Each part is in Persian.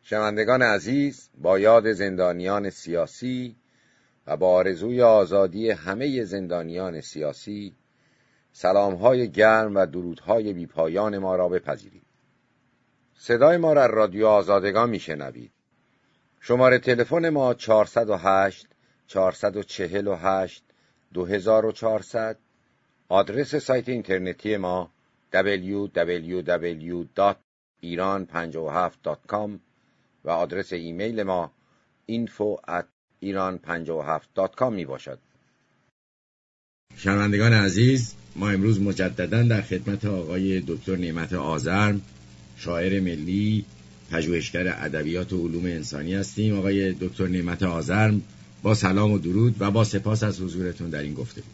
شنوندگان عزیز، با یاد زندانیان سیاسی و با آرزوی آزادی همه زندانیان سیاسی، سلام‌های گرم و درودهای بی‌پایان ما را بپذیرید. صدای ما را از رادیو آزادگان میشنوید. شماره تلفن ما 408 448 2400. آدرس سایت اینترنتی ما www.iran57.com و آدرس ایمیل ما info@iran57.com می باشد. شنوندگان عزیز، ما امروز مجدداً در خدمت آقای دکتر نعمت آذرم، شاعر ملی، پژوهشگر ادبیات و علوم انسانی هستیم. آقای دکتر نعمت آذرم، با سلام و درود و با سپاس از حضورتون در این گفتگو.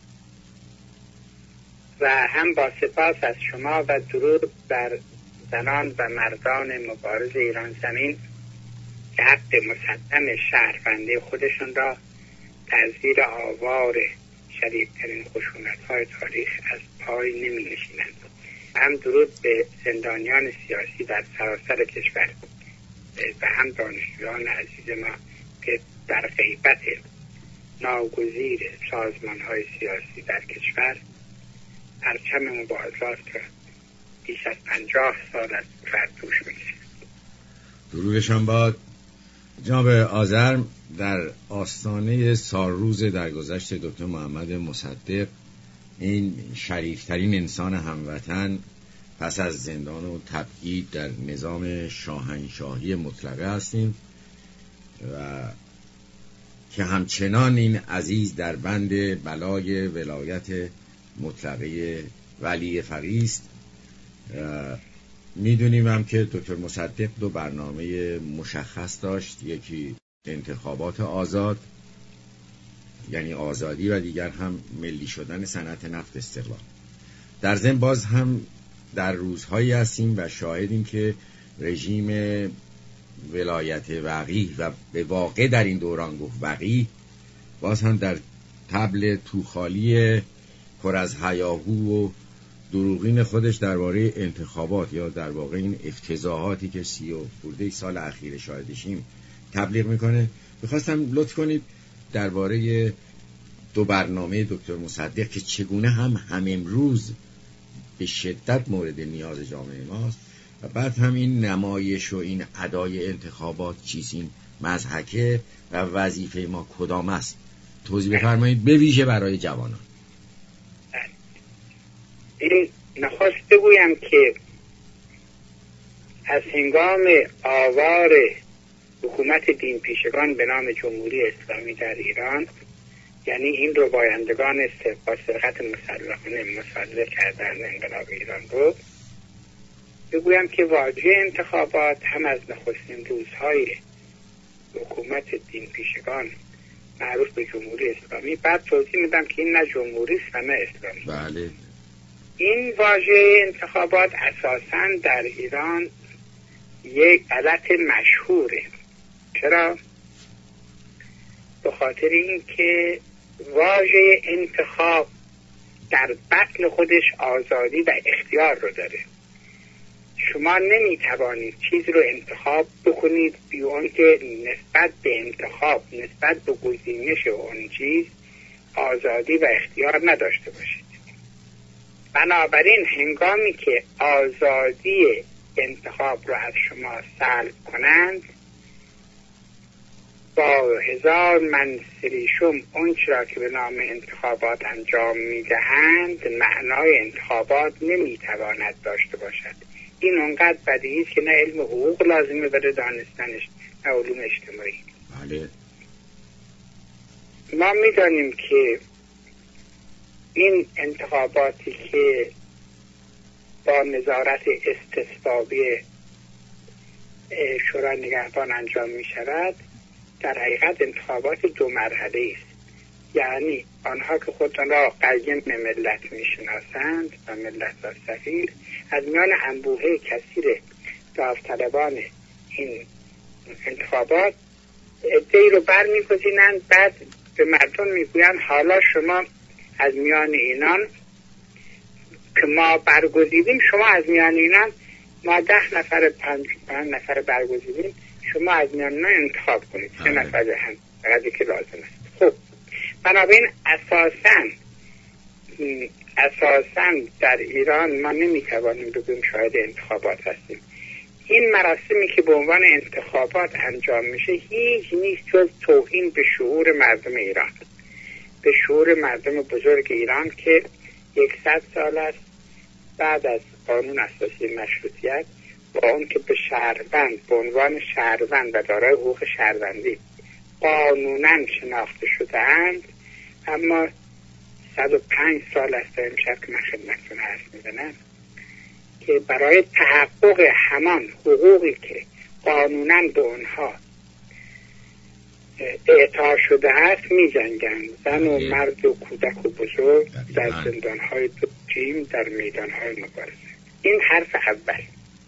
و هم با سپاس از شما و درود بر زنان و مردان مبارز ایران زمین که حق مسلم شهرونده خودشون را در زیر آوار شدیدترین خشونت‌های تاریخ از پای نمی نشینند. هم درود به زندانیان سیاسی در سراسر کشور و هم دانشجویان عزیز ما که در غیبت ناگزیر سازمان‌های سیاسی در کشور پرچم مبارزات را بیش از 50 سال از فرتوش می‌کشند. درودشان باد. جناب آذرم، در آستانه سالروز درگذشت دکتر محمد مصدق، این شریفترین انسان هموطن پس از زندان و تبعید در نظام شاهنشاهی مطلقه هستیم و که همچنان این عزیز در بند بلای ولایت مطلقه ولی فقیه است. میدونیم هم که دکتر مصدق دو برنامه مشخص داشت، یکی انتخابات آزاد یعنی آزادی و دیگر هم ملی شدن صنعت نفت استقلال. در ضمن باز هم در روزهایی هستیم و شاهدیم که رژیم ولایت وقیح و به واقع در این دوران گفت وقیح باز هم در طبل توخالی پر از هیاهو و دروغین خودش درباره انتخابات یا در واقع این افتضاحاتی که 30 خورده سال اخیر شاهدشیم تبلیغ میکنه. میخواستم لطف کنید درباره دو برنامه دکتر مصدق که چگونه هم امروز به شدت مورد نیاز جامعه ماست و بعد هم این نمایش و این ادای انتخابات چیست، این مضحکه و وظیفه ما کدام است، توضیح بفرمایید، به ویژه برای جوانان. این نخواست بگویم که از هنگام آوار حکومت دین پیشگان به نام جمهوری اسلامی در ایران، یعنی این رو بایندگان با سرقت مسلحانه مصادره کردن انقلاب ایران رو، بگویم که واژه انتخابات هم از نخستین روزهای حکومت دین پیشگان معروف به جمهوری اسلامی، بعد توضیح میدم که این نه جمهوری است و نه اسلامی. بله. این واژه انتخابات اساساً در ایران یک غلط مشهوره. چرا؟ به خاطر این که واژه انتخاب در بطن خودش آزادی و اختیار رو داره. شما نمیتوانید چیز رو انتخاب بکنید بیان که نسبت به انتخاب، نسبت به گزینش اون چیز آزادی و اختیار نداشته باشید. بنابراین هنگامی که آزادی انتخاب رو از شما سلب کنند، با هزار منصریشم اون چرا که به نام انتخابات انجام میدهند معنای انتخابات نمیتواند داشته باشد. این اونقدر بدیهی است که نه علم حقوق لازمه برای دانستنش نه علوم اجتماعی. بله. ما میدانیم که این انتخاباتی که با نظارت استصوابی شورای نگهبان انجام می شود در حقیقت انتخابات 2 مرحله است. یعنی آنها که خودشان را قیم ملت می شناسند و ملت و سفیر از میان انبوه کثیر داوطلبان این انتخابات عده‌ای رو برمی‌گزینند، بعد به مردم میگویند حالا شما از میان اینان که ما برگزیدیم، شما از میان اینان ما 10 نفر 5 نفر برگزیدیم، شما از میان اونا انتخاب کنید 3 نفر هم فقط که لازم است. خب بنابراین اساساً در ایران ما نمیتوانیم بگوییم شاهد انتخابات هستیم. این مراسمی که به عنوان انتخابات انجام میشه هیچ نیست جز توهین به شعور مردم ایران، به شعور مردم بزرگ ایران که 100 سال است بعد از قانون اساسی مشروطیت با اون که به شهروند به عنوان شهروند و دارای حقوق شهروندی قانوناً شناخته شده اند، اما 105 سال است تا امشب که من خدمتتون عرض می‌کنم که برای تحقق همان حقوقی که قانوناً به اونها اعطا شده است می‌جنگند. زن و مرد و کودک و بزرگ در زندان‌های جیم، در میدان‌های مبارزه. این حرف اول.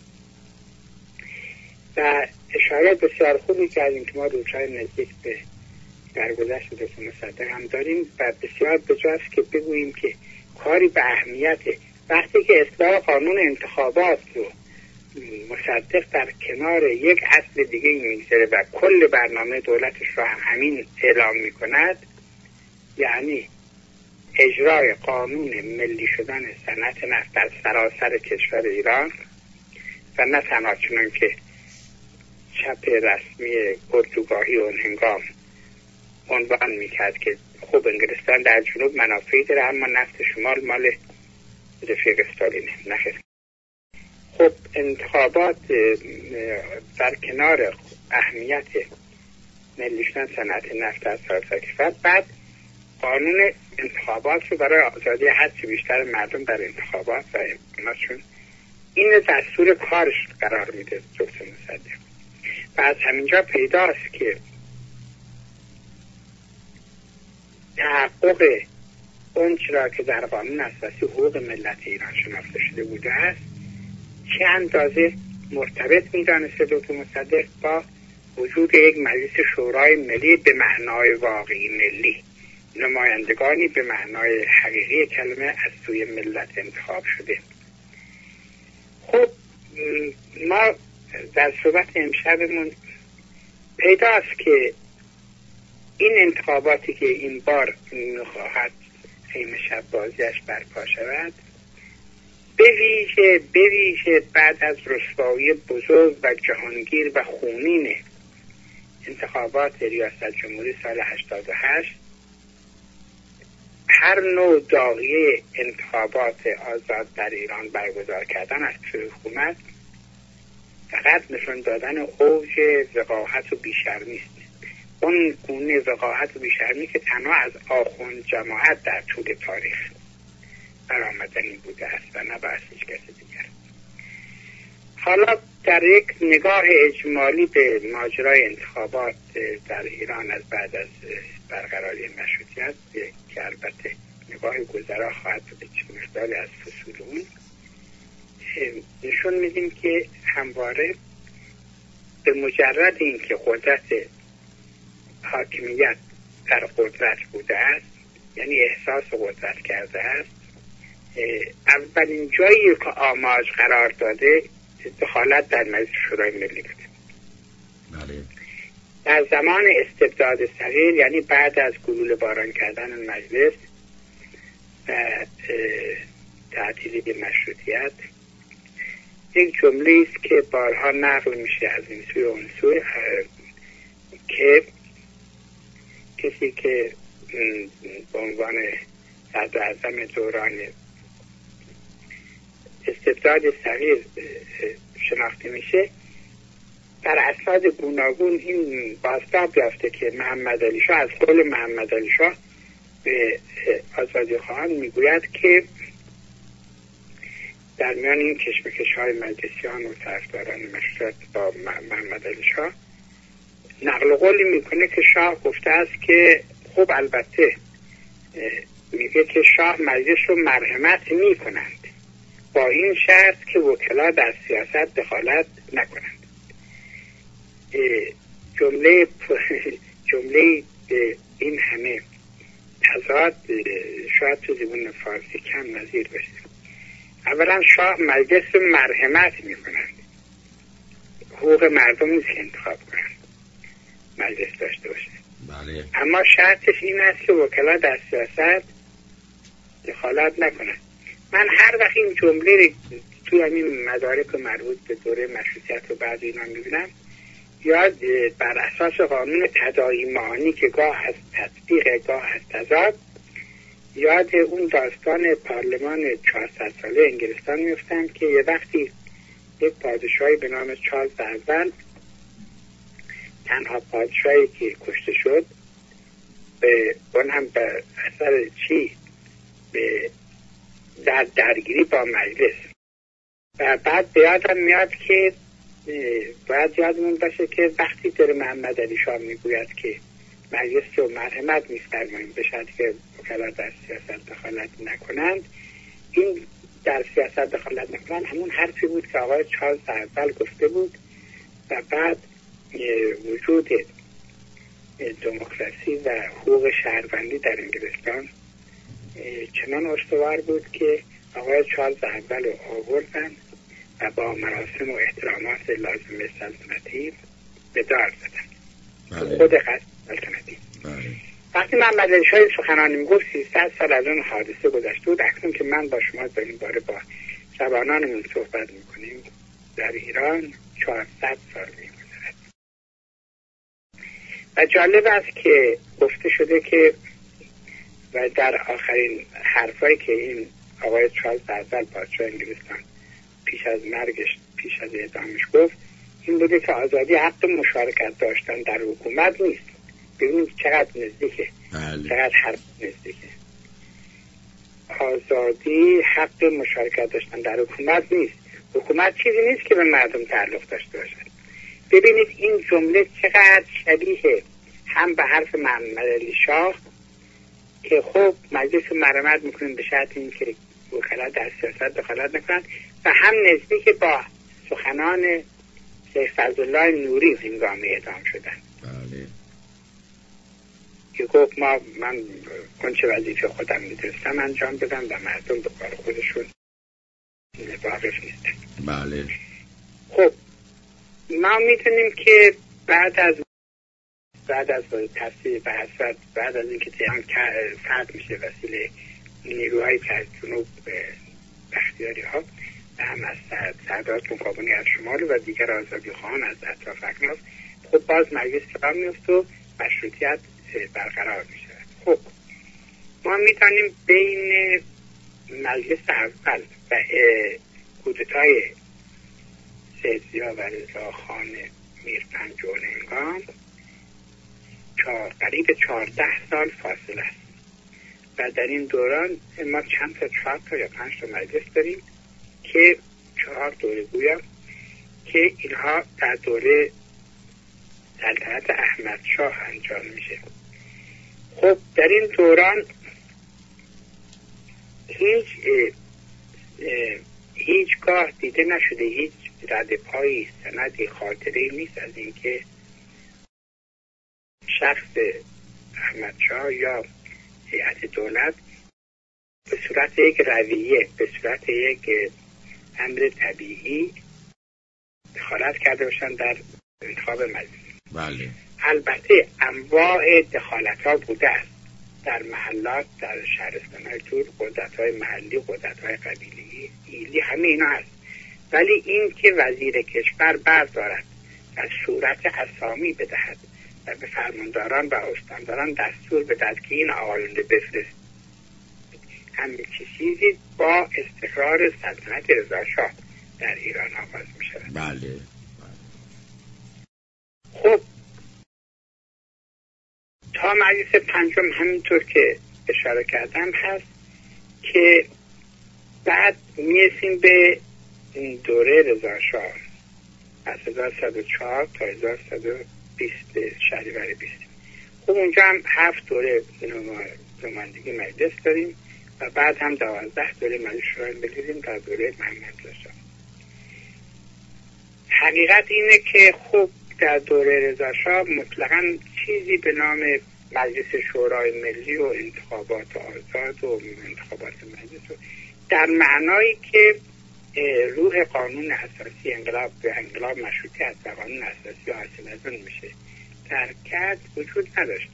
و اشاره بسیار خوبی کردیم که ما روزهای نزدیک به درگذشت دکتر مصدق هم داریم و بسیار بجاست که بگوییم که کاری به اهمیت وقتی که اصلاح قانون انتخابات رو مصدق در کنار یک اصل دیگه میگذاره و کل برنامه دولتش رو هم همین اعلام میکند، یعنی اجرای قانون ملی شدن صنعت نفت در سراسر کشور ایران و نه تنها چنان که چپ رسمی اردوگاهی اون هنگام عنوان میکرد که خب انگلستان در جنوب منافعی داره اما نفت شمال مال رفیق استالینه. نخیر. خب انتخابات در کنار اهمیت ملی شدن صنعت نفت در سراسر کشور، بعد قانون انتخابات رو برای آزادی هرچه بیشتر مردم در انتخابات و امکاناتشون این دستور کارش قرار میده دکتر مصدق. و از همینجا پیداست که تحقق اون چرا که در قانون اساسی حقوق ملت ایران شناخته شده بوده است چه اندازه مرتبط میدانسته دکتر مصدق با وجود یک مجلس شورای ملی به معنای واقعی ملی، نمایندگانی به معنای حقیقی کلمه از سوی ملت انتخاب شده. خب ما در صحبت امشبمون پیداست که این انتخاباتی که این بار میخواهد خیمه شب بازیش برپا شود به ویژه بعد از رسوایی بزرگ و جهانگیر و خونین انتخابات ریاست جمهوری سال 88 هر نوع داغیه انتخابات آزاد در ایران برگزار کردن از حکومت فقط نشان دادن اوج وقاحت و بیشرمی است. اون گونه وقاحت و بیشرمی که تنها از آخوند جماعت در طول تاریخ برآمدنی بوده است و نه بر هیچ کس دیگر. حالا در یک نگاه اجمالی به ماجرای انتخابات در ایران از بعد از برقراری مشروطیت که البته نگاه گذرا خواهد به مقداری از فصول اون نشون میدیم که همواره به مجرد اینکه قدرت حاکمیت در قدرت بوده است، یعنی احساس قدرت کرده است، اولین جایی که آماج قرار داده دخالت در مجلس شورای ملی بوده. بله. در زمان استبداد صغیر، یعنی بعد از گلوله باران کردن مجلس و تعطیلی مشروطیت، یک جمله است که بارها نقل میشه از این سوی اون سوی که کسی که به عنوان صدر اعظم دوران استبداد صغیر شناخته میشه در اسناد گوناگون این بازتاب یافته که محمد علی شاه از قول محمد علی شاه به آزادی خواهان میگوید که در میان این کشمکش‌های مجلسیان و طرفداران مشروطیت با محمد علی شاه نقل قولی میکنه که شاه گفته است که خب البته میگه که شاه مجلس رو مرحمت میکنند با این شرط که وکلا در سیاست دخالت نکنند. جمله این همه تضاد شاید تو زبان فارسی کم نظیر باشه. اولا شاه مجلس رو مرحمت میکنند، حقوق مردم نیست که انتخاب کنند مجلس داشته باشه. بله. اما شرطش این است که وکلا در سیاست دخالت نکنند. من هر وقت این جمله تو همین مدارک مربوط به دوره مشروطیت رو بعد اینا میبینم، یاد بر اساس قانون تداعی معانی که گاه از تطبیق گاه از تضاد، یاد اون داستان پارلمان 400 ساله انگلستان میفتم که یه وقتی یک پادشاهی به نام چارلز اول، تنها پادشاهی که کشته شد، به اون هم به اثر چی؟ به درگیری با مجلس. و بعد به یادم میاد که باید یادمون باشه که وقتی داره محمد علی شاه میگوید که مجلس رو مرحمت می‌فرماییم به شرطی که وکلا در سیاست دخالت نکنند، این در سیاست دخالت نکنند همون حرفی بود که آقای چارلز اول گفته بود و بعد وجود دموکراسی و حقوق شهروندی در انگلستان چنان استوار بود که آقای چارلز اول رو آوردن و با مراسم و احترامات لازم سلطنتی به دار زدن. خود قصد سلطنتی. وقتی محمد علی شاه سخنانی میگفت 300 سال از اون حادثه گذشته بود، اکنون که من با شما در این باره با جوانانمون صحبت میکنیم در ایران 400 سال میگذرد. و جالب است که گفته شده که و در آخرین حرفایی که این آقای چارلز اول پادشاه انگلستان پیش از مرگش، پیش از اعدامش گفت، این بوده که آزادی حق مشارکت داشتن در حکومت نیست. ببینید چقدر نزدیکه. بله. چقدر حرف نزدیکه. آزادی حق مشارکت داشتن در حکومت نیست. حکومت چیزی نیست که به مردم تعلق داشته باشد. ببینید این جمله چقدر شبیه هم به حرف محمد علی شاه که خب مجلس مرحمت میکنیم به شرط این که وکلا در سیاست دخالت نکنند، و هم نزدیک با سخنان شیخ فضلالله نوری هنگام اعدام شدن. بله. که گفت من کنچه وظیفه خودم میدونستم انجام بدم و مردم به کار خودشون واقف نیستن. بله. خب ما میتونیم که بعد از تصویر به حسرت، بعد از اینکه تهران فتح میشه وسیله نیروهایی که از جنوب بختیاری ها و هم از سردارات مقابلی از شمال و دیگر آزادی خواهان از اطراف اکناف، خب باز مجلس کلام میفت و مشروطیت برقرار میشه. خب ما میتونیم بین مجلس اول و کودتای سید ضیا و رضا خان میرپنجاه هنگام قریب 14 سال فاصله است و در این دوران ما چند تا 4 تا یا 5 تا مجلس داریم که 4 دوره گویا که اینها در دوره سلطنت احمد شاه انجام میشه. خب در این دوران هیچگاه دیده نشده، هیچ رد پایی، سندی، خاطره‌ای نیست از اینکه شخص احمد شاه یا هیئت دولت به صورت یک رویه، به صورت یک امر طبیعی دخالت کرده باشن در انتخاب مجلس. بله. البته انواع دخالت ها بوده است در محلات، در شهرستان های دور، قدرت های محلی، قدرت های قبیلی، ایلی، همه اینا هست. ولی این که وزیر کشور بردارد و صورت اسامی بدهد و به فرمانداران و استانداران دستور بدهد که این آقایونده بفرست، همین چیزی با استقرار سلطنت رضا شاه در ایران آغاز می شود. بله. خب تا مجلس پنجم همینطور که اشاره کردم هست که بعد میرسیم به دوره رضا شاه از 1104 تا 1120 شهریور 20. خب اونجا هم 7 دوره نمایندگی مجلس داریم و بعد هم 12 دوره مجلس شورای ملی داریم در دوره محمد رضا شاه. حقیقت اینه که خب در دوره رضا شاه مطلقاً چیزی به نام مجلس شورای ملی و انتخابات آزاد و انتخابات مجلس رو در معنایی که روح قانون اساسی انقلاب مشروطیت و قانون اساسی حاصل از اون میشه ترک کرد وجود نداشته.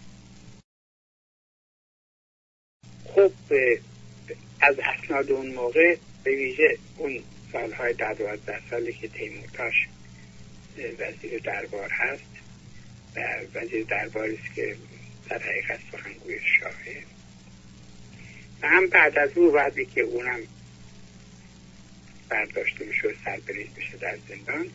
خب از اسناد اون موقع به ویژه اون سالهای 12 سالی که تیمورتاش وزیر دربار هست و وزیر درباری است که در حقیقت سخنگوی شاهه و هم بعد از او وقتی که اونم برداشته میشه و سربریز میشه در زندان،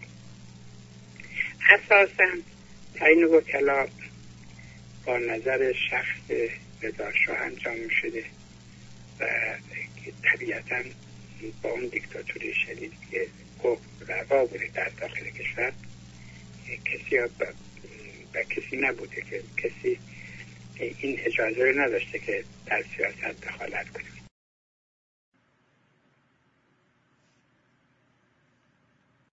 اساساً تعیین وکلا با نظر شخص رضا شاه انجام میشده و طبیعتاً با اون دیکتاتوری شدید که روا بوده در داخل کشور، کسی و کسی نبوده که کسی این اجازه رو نداشته که در سیاست دخالت کنه.